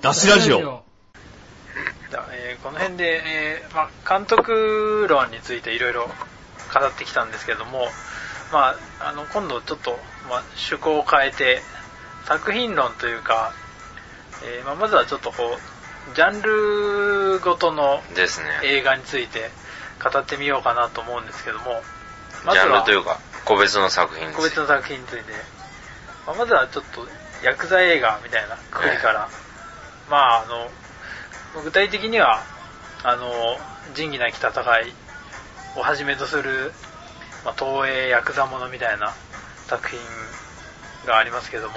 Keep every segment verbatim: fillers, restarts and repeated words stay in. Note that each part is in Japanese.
ダシラジオ。 えー、この辺で、えーまあ、監督論についていろいろ語ってきたんですけども、まあ、あの今度ちょっと、まあ、趣向を変えて作品論というか、えーまあ、まずはちょっとこうジャンルごとの映画について語ってみようかなと思うんですけども、 まずはジャンルというか個別の作品について個別の作品について、まあ、まずはちょっとヤクザ映画みたいなくくりから、えー、まああの具体的にはあの仁義なき戦いをはじめとする、まあ、東映ヤクザものみたいな作品がありますけども、うん、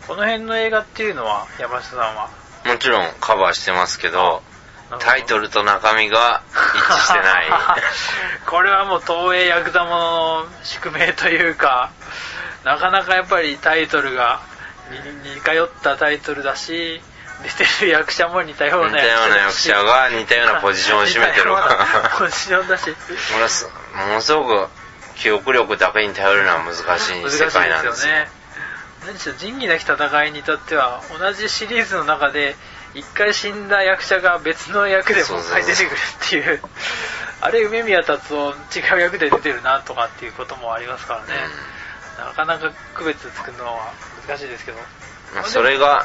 この辺の映画っていうのは山下さんはもちろんカバーしてますけど、タイトルと中身が一致してないこれはもう東映ヤクザものの宿命というか、なかなかやっぱりタイトルが似通ったタイトルだし、出てる役者も似たような役者が似たようなポジションを占めてるポジションだしものすごく記憶力だけに頼るのは難しい世界なんですよ。 何しろ仁義なき戦いに至っては同じシリーズの中で一回死んだ役者が別の役でもう一回出てくるっていうあれ梅宮達夫違う役で出てるなとかっていうこともありますからね、うん、なかなか区別つくのは難しいですけど、 まあ、それが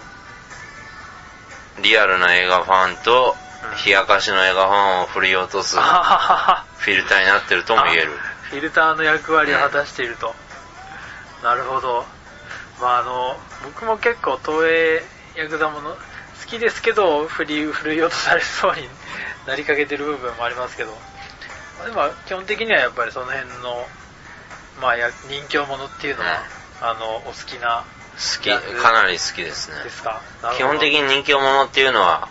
リアルな映画ファンと冷やかしの映画ファンを振り落とすフィルターになってるとも言える。 フィルターの役割を果たしていると、うん、なるほど。まああの僕も結構東映ヤクザもの好きですけど振り振り落とされそうになりかけてる部分もありますけど、でも基本的にはやっぱりその辺のまあ人気者っていうのは、うん、あのお好きな好きかなり好きですね。 ですか。 基本的に人気者っていうのは、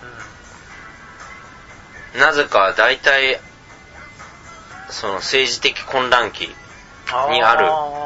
うん、なぜか大体その政治的混乱期にある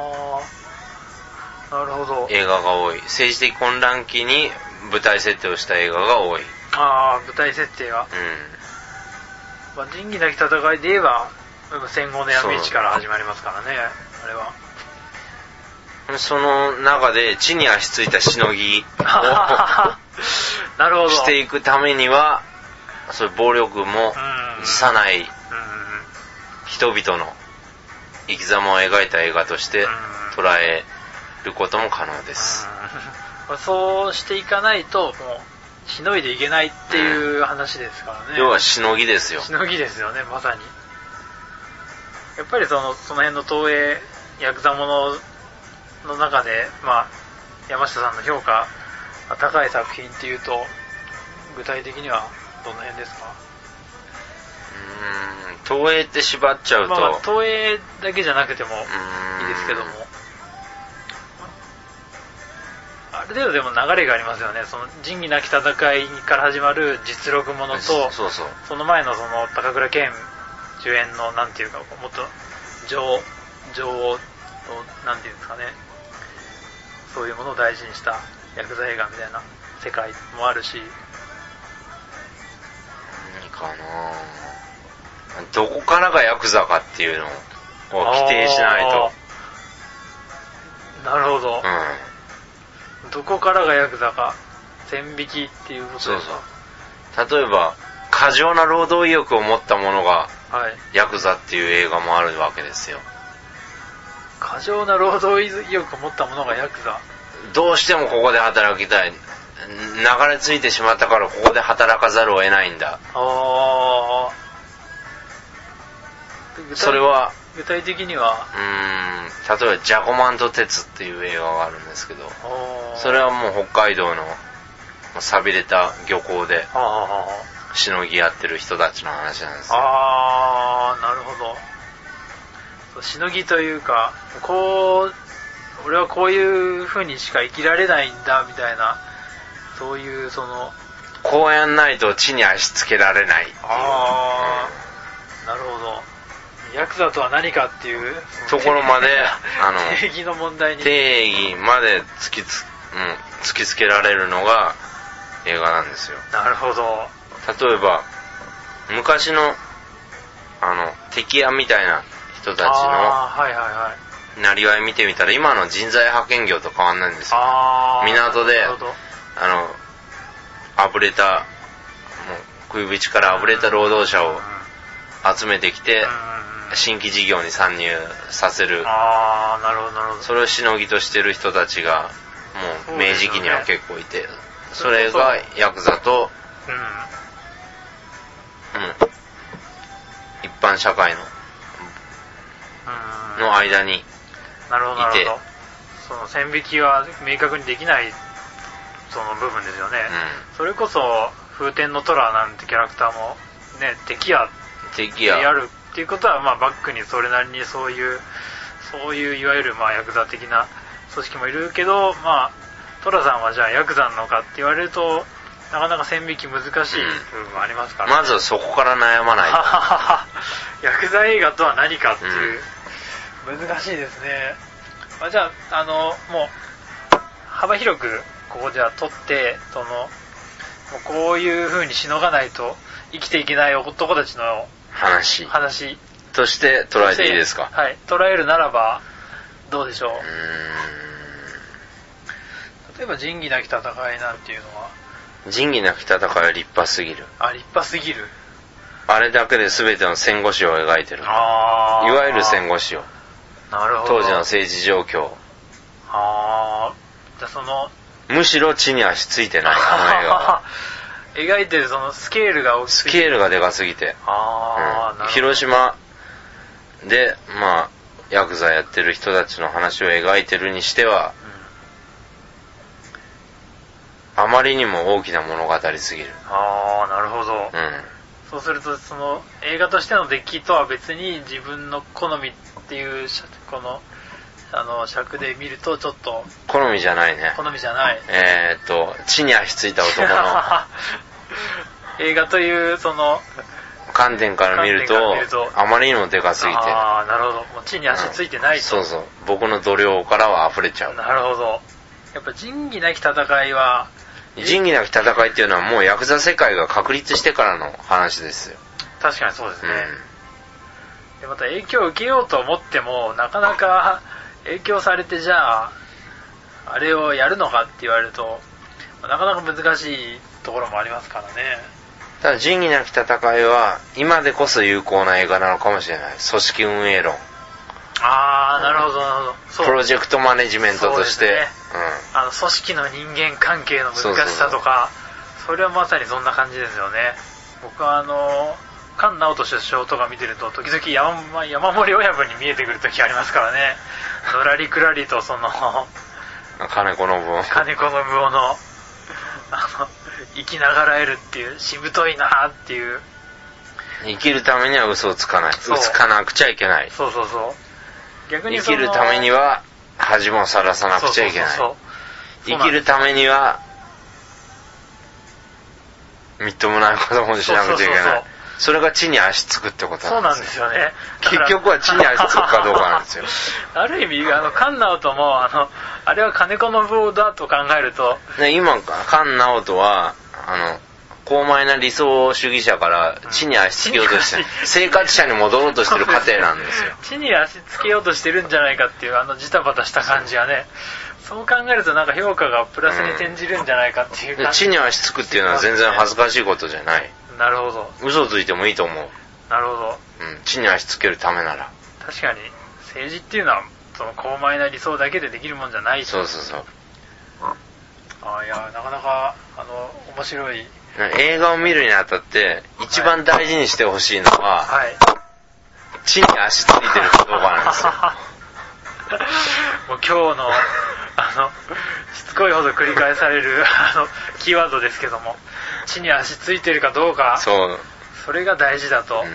なるほど映画が多い。政治的混乱期に舞台設定をした映画が多い。 ああ、舞台設定は。うん。まあ、仁義なき戦いで言えば戦後の闇市から始まりますからね、あれは。 その中で地に足ついたしのぎをなるほどしていくためには、そういう暴力も辞さない人々の生き様を描いた映画として捉えることも可能です。 うん、そうしていかないともうしのいでいけないっていう話ですからね。 要はしのぎですよ。 しのぎですよね、まさに。やっぱりそのその辺の東映ヤクザものの中で、まあ、山下さんの評価が高い作品っていうと具体的にはどの辺ですか？ うーん、東映って縛っちゃうと、 まあ、東映だけじゃなくてもいいですけども、ある程度でも流れがありますよね。その仁義なき戦いから始まる実録ものと、 そうそう、 その前のその高倉健主演のなんていうかもっと情情をなんていうんですかね、そういうものを大事にしたヤクザ映画みたいな世界もあるし、 何かな、どこからがヤクザかっていうのを規定しないと。 なるほど、 うん、 どこからがヤクザか線引きっていうことですか？ そうそう、例えば過剰な労働意欲を持った者がヤクザっていう映画もあるわけですよ。 過剰な労働意欲を持った者がヤクザ。 どうしてもここで働きたい、流れ着いてしまったからここで働かざるを得ないんだ。 あ、 それは具体的にはうーん、例えばジャコマンと鉄っていう映画があるんですけど、それはもう北海道の寂れた漁港でしのぎやってる人たちの話なんですよ。 ああ、なるほど。しのぎというか、こう俺はこういう風にしか生きられないんだみたいな、そういうそのこうやんないと地に足つけられないっていう。 ああ、うん、なるほど。ヤクザとは何かっていうところまであの定義の問題に定義まで突きつ、うん、突きつけられるのが映画なんですよ。 なるほど。 例えば昔のあの敵屋みたいな人たちのなりわい見てみたら今の人材派遣業と変わんないんですよ。 あ、 港であのあぶれた、もう食いぶちからあぶれた労働者を集めてきて、新規事業に参入させる。 ああ、なるほどなるほど。 それをしのぎとしてる人たちがもう明治期には結構いて、それがヤクザと、うん、うん、一般社会の、うん、の間にいて、 なるほどなるほど。その線引きは明確にできないその部分ですよね。うん、それこそ風天の虎なんてキャラクターもね、敵や敵ややるっていうことは、まあバックにそれなりにそういうそういういわゆるまあヤクザ的な組織もいるけど、まあトラさんはじゃあヤクザなのかって言われるとなかなか線引き難しい部分もありますから、ね、 うん、まずはそこから悩まないとヤクザ映画とは何かっていう、うん、難しいですね。まあ、じゃあ、あのもう幅広くここじゃあ撮ってそのもうこういう風にしのがないと生きていけない男たちの話話として捉えていいですか。 はい、捉えるならばどうでしょう。うーん、例えば仁義なき戦いなんていうのは、 仁義なき戦いは立派すぎる。 あ、立派すぎる。 あれだけで全ての戦後史を描いてる。あ、いわゆる戦後史を。 なるほど。 当時の政治状況。 ああ、じゃあそのむしろ地に足ついてないあの映画は描いてるそのスケールが大きすぎて、 スケールがでかすぎて、あ、うん、広島でまあヤクザやってる人たちの話を描いてるにしては、うん、あまりにも大きな物語すぎる。 ああ、なるほど、うん、そうするとその映画としての出来とは別に自分の好みっていうこのあの尺で見るとちょっと好みじゃないね。 好みじゃない。 えー、っと地に足ついた男の映画というその観点から見る と, 見るとあまりにもでかすぎて、 ああ、なるほど、もう地に足ついてないと、 うん、そうそう、僕の度量からは溢れちゃう。 なるほど。やっぱ仁義なき戦いは仁義なき戦いっていうのはもうヤクザ世界が確立してからの話ですよ。 確かにそうですね、うん、でまた影響を受けようと思ってもなかなか影響されてじゃああれをやるのかって言われるとなかなか難しいところもありますからね。 ただ仁義なき戦いは今でこそ有効な映画なのかもしれない。組織運営論。 ああ、なるほどなるほど。そう、 プロジェクトマネジメントとして、ね、 うん、あの組織の人間関係の難しさとか、そうそうそう、それはまさにそんな感じですよね。僕はあの菅直人首相とか見てると時々 山, 山盛親分に見えてくる時ありますからね。のらりくらりとその金子信夫金子信夫のあの生きながらえるっていうしぶといなっていう。 生きるためには嘘をつかない、嘘つかなくちゃいけない。 そうそうそう。逆に生きるためには恥もさらさなくちゃいけない。そうそうそうそう、生きるためにはみっともないこともしなくちゃいけない。そうそうそうそう、それが地に足つくってことなんですよ。 そうなんですよね。 結局は地に足つくかどうかなんですよ。 ある意味あの菅直人もあのあれは金子信夫だと考えると、 ね、今菅直人はあの高邁な理想主義者から地に足つけようとして、うん、生活者に戻ろうとしてる過程なんですよ。 地に足つけようとしてるんじゃないかっていうあのジタバタした感じがね、そう考えるとなんか評価がプラスに転じるんじゃないかっていう感じ、 うん、地に足つくっていうのは全然恥ずかしいことじゃない。 なるほど。 嘘ついてもいいと思う。 なるほど、 うん、地に足つけるためなら。 確かに政治っていうのはその高邁な理想だけでできるもんじゃない。 そうそうそう。 あ、いやなかなかあの面白い。 映画を見るにあたって一番大事にしてほしいのは、はい、地に足ついてるかどうかなんですよ。 もう今日のあのしつこいほど繰り返されるあのキーワードですけども、地に足ついてるかどうか、 そう、 それが大事だと、うん、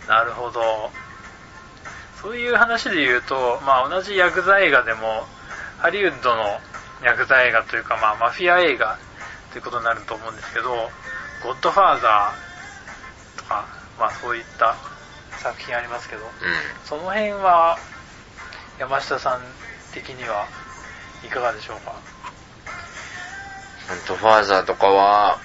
なるほど。そういう話で言うと、まあ、同じヤクザ映画でもハリウッドのヤクザ映画というか、まあ、マフィア映画ということになると思うんですけど、ゴッドファーザーとか、まあ、そういった作品ありますけど、うん、その辺は山下さん的にはいかがでしょうか。 ゴッドファーザーとかは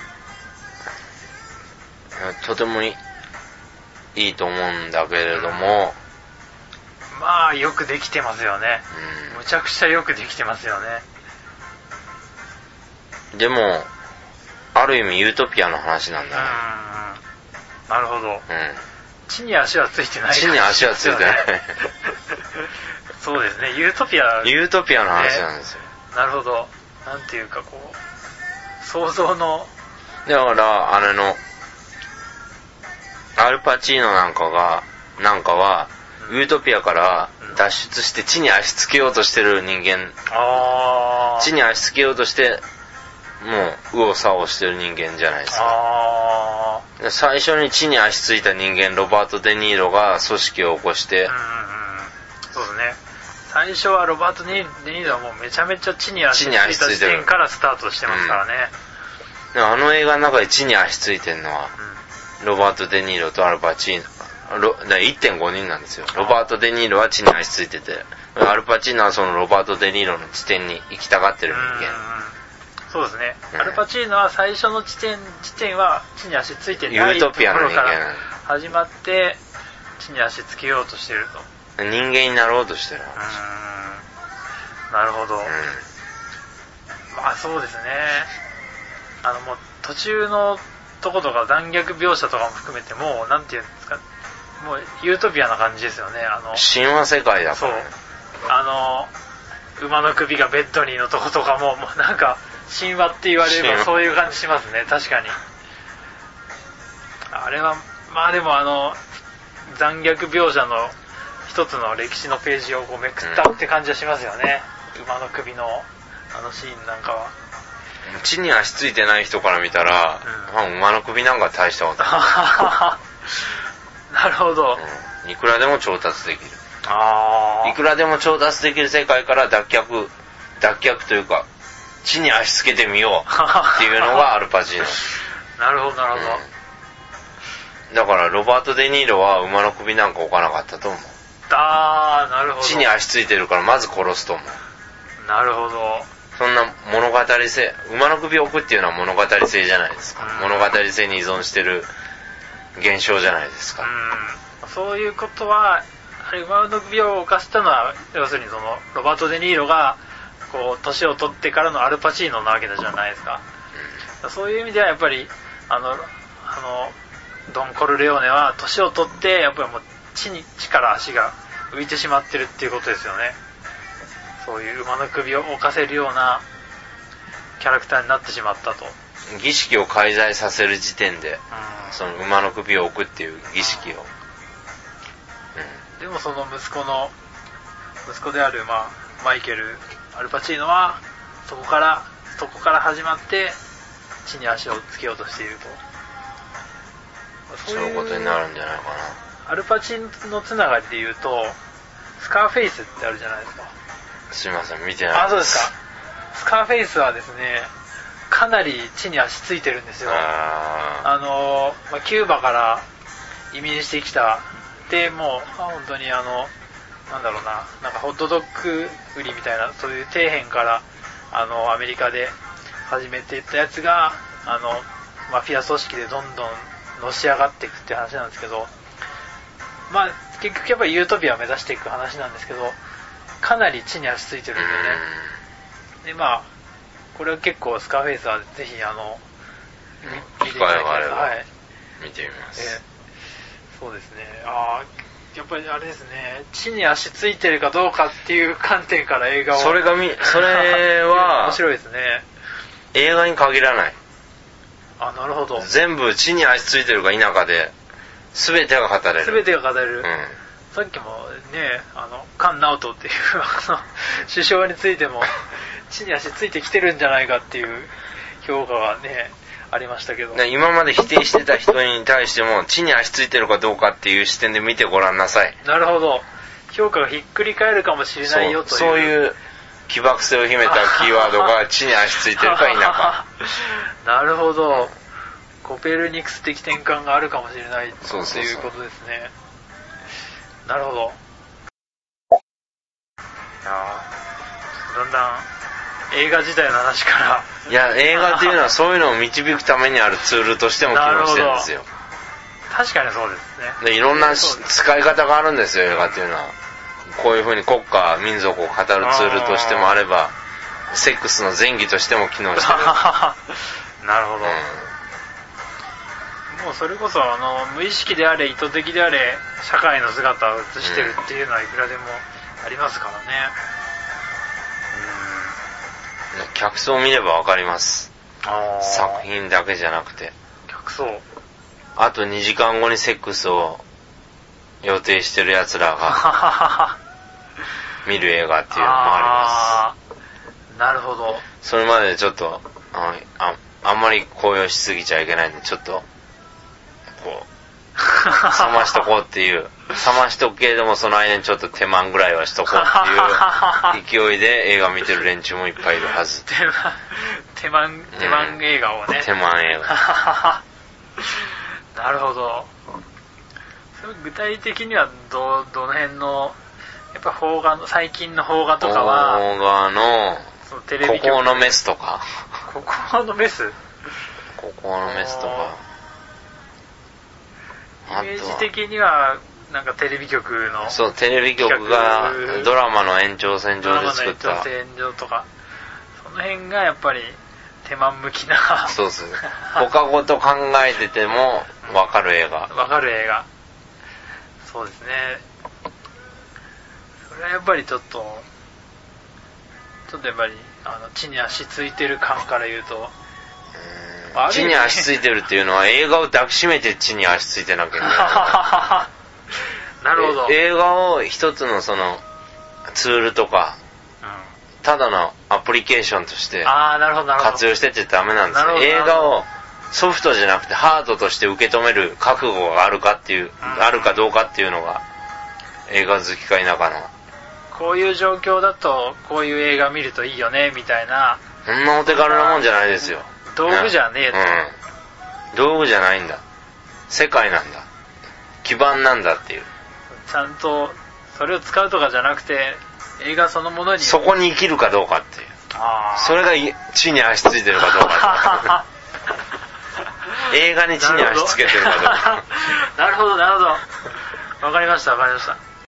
とてもいいいと思うんだけれども、 うん、まあよくできてますよね、うん、むちゃくちゃよくできてますよね。 でもある意味ユートピアの話なんだね。 うん、なるほど、うん、地に足はついてない、 地に足はついてないそうですね、ユートピア、 ユートピアの話なんですよ、ね、 なるほど、なんていうかこう想像の、 だからあれのアルパチーノなんかがなんかは、うん、ユートピアから脱出して地に足つけようとしてる人間、 あ地に足つけようとしてもう右往左往してる人間じゃないですか。 あ最初に地に足ついた人間ロバート・デ・ニーロが組織を起こして、 うんうんうん、そうですね、最初はロバート・デ・ニーロはもうめちゃめちゃ地に足ついた視点からスタートしてますからね、 うん、でもあの映画の中で地に足ついてるのは、うん、ロバート・デ・ニーロとアルパチーノ、いってんごにんなんですよ。ロバート・デ・ニーロは地に足ついてて、アルパチーノはそのロバート・デ・ニーロの地点に行きたがってる人間。 うんうん、そうですね、うん、アルパチーノは最初の地点地点は地に足ついてないところから始まって地に足つけようとしてると、 人間になろうとしてる。 うん、なるほど、うん、まあそうですね、あのもう途中のとことか残虐描写とかも含めてもうなんていうんですか、もうユートピアな感じですよね。あの神話世界だから、ね、 そう、あの馬の首がベッドにのとことかももうなんか神話って言われればそういう感じしますね。確かにあれはまあでもあの残虐描写の一つの歴史のページをこうめくったって感じはしますよね、うん、馬の首のあのシーンなんかは。 地に足ついてない人から見たら、うん、馬の首なんか大したことないなるほど、 うん、いくらでも調達できる。 あいくらでも調達できる世界から脱却脱却というか地に足つけてみようっていうのがアルパチーノなるほどなるほど、 うん、だからロバート・デ・ニーロは馬の首なんか置かなかったと思う。 あーなるほど、 地に足ついてるからまず殺すと思う。 なるほど、 そんな物語性、馬の首を置くっていうのは物語性じゃないですか、うん、物語性に依存してる現象じゃないですか、 うん、そういうことはあれ馬の首を犯したのは要するにそのロバート・デ・ニーロがこう年を取ってからのアルパチーノなわけじゃないですか、うん、そういう意味ではやっぱりあのあのドン・コルレオーネは年を取ってやっぱりもう地に地から足が浮いてしまってるっていうことですよね。そういう馬の首を置かせるようなキャラクターになってしまったと。 儀式を介在させる時点で、うん、その馬の首を置くっていう儀式を、うんうん、でもその息子の息子である、まあ、マイケル・アルパチーノはそこからそこから始まって地に足をつけようとしていると、そういうことになるんじゃないかな。 アルパチーノつながりで言うとスカーフェイスってあるじゃないですか。 すいません見てないです。 あ、そうですか。スカーフェイスはですねかなり地に足ついてるんですよ。ああの、まあ、キューバから移民してきたでもう、まあ、本当にあのなんだろうな、なんかホットドッグ売りみたいなそういう底辺からあのアメリカで始めていったやつがあのマフィア組織でどんどんのし上がっていくって話なんですけど、まあ結局やっぱりユートピアを目指していく話なんですけどかなり地に足ついてるんでね。でまあこれは結構スカーフェイスはぜひあの見ていただきたい。はい、見てみます。 えー、そうですね。ああやっぱりあれですね。地に足ついてるかどうかっていう観点から映画を。 それがみそれは面白いですね。 映画に限らない。 あ、なるほど。 全部地に足ついてるか否かで全てが語れる。 全てが語れる。 うん。 さっきもね、あの菅直人っていうあの首相についても地に足ついてきてるんじゃないかっていう評価がねありましたけど、 今まで否定してた人に対しても地に足ついてるかどうかっていう視点で見てごらんなさい。 なるほど。評価がひっくり返るかもしれないよというそう、そういう起爆性を秘めたキーワードが地に足ついてるか否かなるほど。コペルニクス的転換があるかもしれないということですね。そうそうそう。なるほど。いやだんだん映画自体の話からいや映画っていうのはそういうのを導くためにあるツールとしても機能してるんですよ。 確かにそうですね。でいろんな使い方があるんですよ映画っていうのは。こういう風に国家民族を語るツールとしてもあればセックスの前儀としても機能してる。 なるほど、うん、もうそれこそあの無意識であれ意図的であれ社会の姿を映してるっていうのはいくらでもありますからね、 うん、客層を見ればわかります。作品だけじゃなくて客層、 あとにじかんごにセックスを予定してる奴らが見る映画っていうのもあります。 なるほど。 それまでちょっと あ, あ, あんまり高揚しすぎちゃいけないんで、ちょっとこう冷ましとこうっていう、冷ましとくけれどもその間にちょっと手間ぐらいはしとこうっていう勢いで映画見てる連中もいっぱいいるはず。 手間手間手間映画をね、 うん、手間映画なるほど。それ具体的にはどどの辺のやっぱ邦画の最近の邦画とかは邦画のそのテレビ局ここのメスとかここのメスここのメスとかイメージ的にはなんかテレビ局のそうテレビ局がドラマの延長線上で作ったドラマの延長線上とかその辺がやっぱり手間向きなそうそう他ごと考えてても分かる映画分かる映画そうですね。それはやっぱりちょっとちょっとやっぱりあの地に足ついてる感から言うとうーん地に足ついてるっていうのは映画を抱きしめて地に足ついてなきゃいけないなるほど。 映画を一つのそのツールとか、うん、ただのアプリケーションとして活用してってダメなんですよ。映画をソフトじゃなくてハードとして受け止める覚悟があるかっていう、うん、あるかどうかっていうのが映画好きか否かのこういう状況だとこういう映画見るといいよねみたいなそんなお手軽なもんじゃないですよ。 道具じゃねえと、 うん、道具じゃないんだ。世界なんだ。基盤なんだっていう。 ちゃんとそれを使うとかじゃなくて映画そのものにそこに生きるかどうかっていう。あそれが地に足ついてるかどうか映画に地に足つけてるかどうかなるほどなるほどわかりましたわかりました。